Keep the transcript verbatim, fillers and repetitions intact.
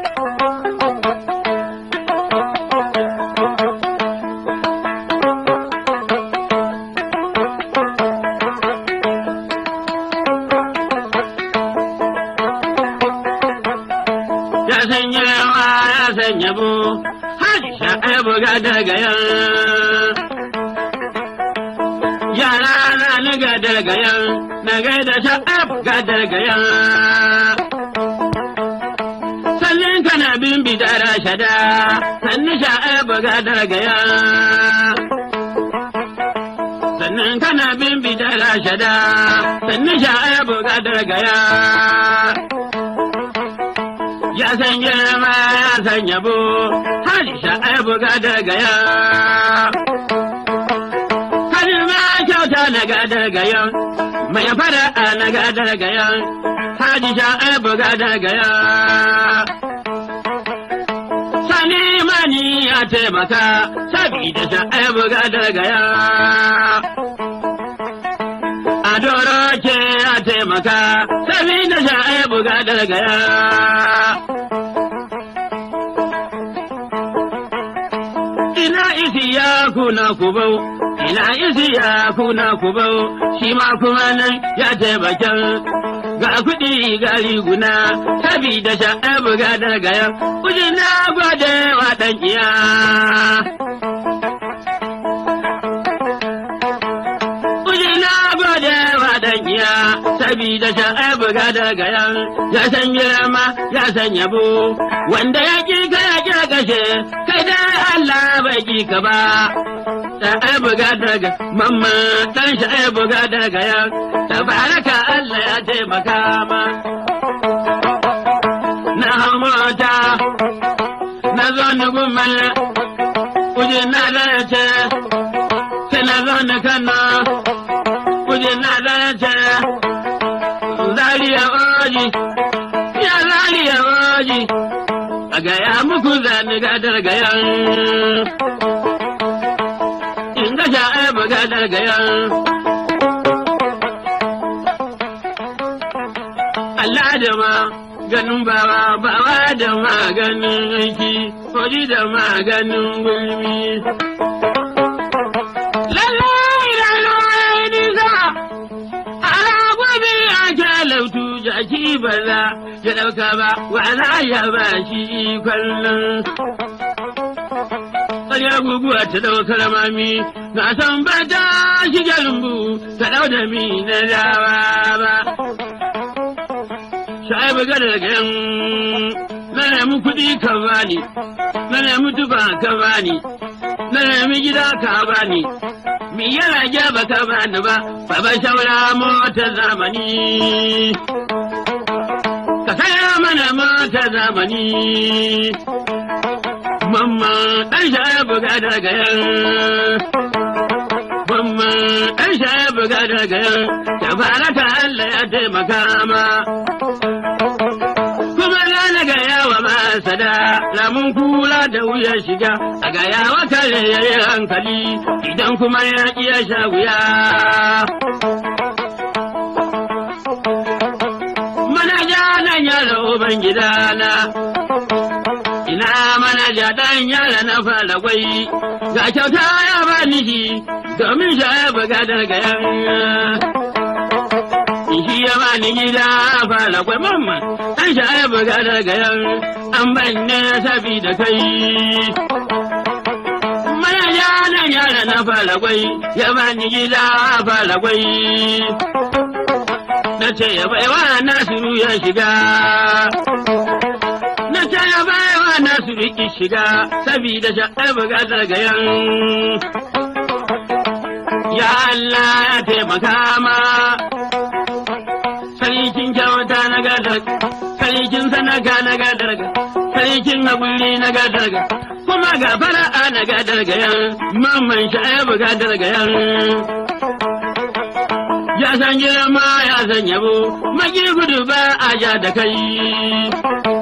yabo haji sha'abu ga daga yan yara na na ga daga yan na ga da sha'abu ga daga yan sallin kana bin bidara shada sanni sha'abu ga daga yan sannan kana bin bidara shada sanni sha'abu ga daga yan ya san girma ya san yabo hali sha'abu ga daga ya hali ma kyauta na ga daga ya mai fara'a na ga daga ya hali sha'abu ga daga ya sani mani ya taimaka sabida sha'abu ga daga ya adoro ke ya taimaka sabida sha'abu ga daga ya ina isi ya kuna kubau ina isi ya kuna kubau shi ma kuma nan ya taimakan ga kuɗi ga riguna sabida sha'abu ga daga yan kujin na gwade wa ɗan iya kujin na gwade wa ɗan iya sabida sha'abu ga daga yan ya san girma ya san yabo wanda ya ƙi ka ya ƙi kashe kai da Allah bai ƙi ka ba sha'abu ga daga mamma ɗan sha'abu ga daga yan tabaraka Allah ya taimaka ma na mota na zo ni gummal kuje na lalace sai na zo ni kana kuje na lalace zariya oji ya zariya oji a gaya muku zani ga dargayan in ga sha'abu ga dargayan Allah da ma ganin bawa bawa da maganin aiki koji da maganin gulmi lallai lallai nisa ala gobe a kyalautu jaki baza ya dauka ba wala ya ba shi kwallon ƙarya guguwa ta ɗaukar mami na san ba ta shige lumbu ta ɗau da mi na dawa ba shaibu ga daga yan na nemi kuɗi ka bani na nemi tufa ka bani na nemi gida ka bani mi yana gyaba ka bani ba baba shaura mota zamani ka saya mana mota zamani mamma ɗan shaibu ga daga yan mamma ɗan shaibu ga daga yan tabaraka Allah ya taimaka ma sada lamun kula da wuya shiga a ga yawa kare yayi hankali idan kuma ya iya sha wuya manaja nan yara uban gidana ina manaja dan yara na fara gwai ga kyauta ya bani shi domin sha ya buga daga yan shi ya bani gida fara gwai mamman dan sha ya buga daga yan an banne sabida kai mana yanan yara na fara gwai ya bani gida fara gwai na ce ya baiwa nasiru ya shiga na ce ya baiwa nasiru ki shiga sabida sha'ar buga zargayen ya Allah ya taimaka ma sarkin kyauta na gadar sarkin sanaka na gadar sarkin haƙuri na gadarga kuma ga fara'a na gadarga yan mamman sha'abu gadarga yan ya san girma ya san yabo magi gudu ba a ja da kai